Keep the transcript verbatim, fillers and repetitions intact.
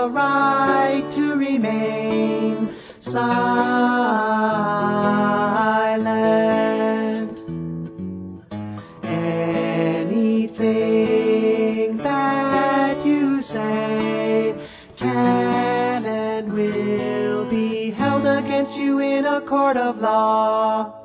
the right to remain silent. Anything that you say can and will be held against you in a court of law.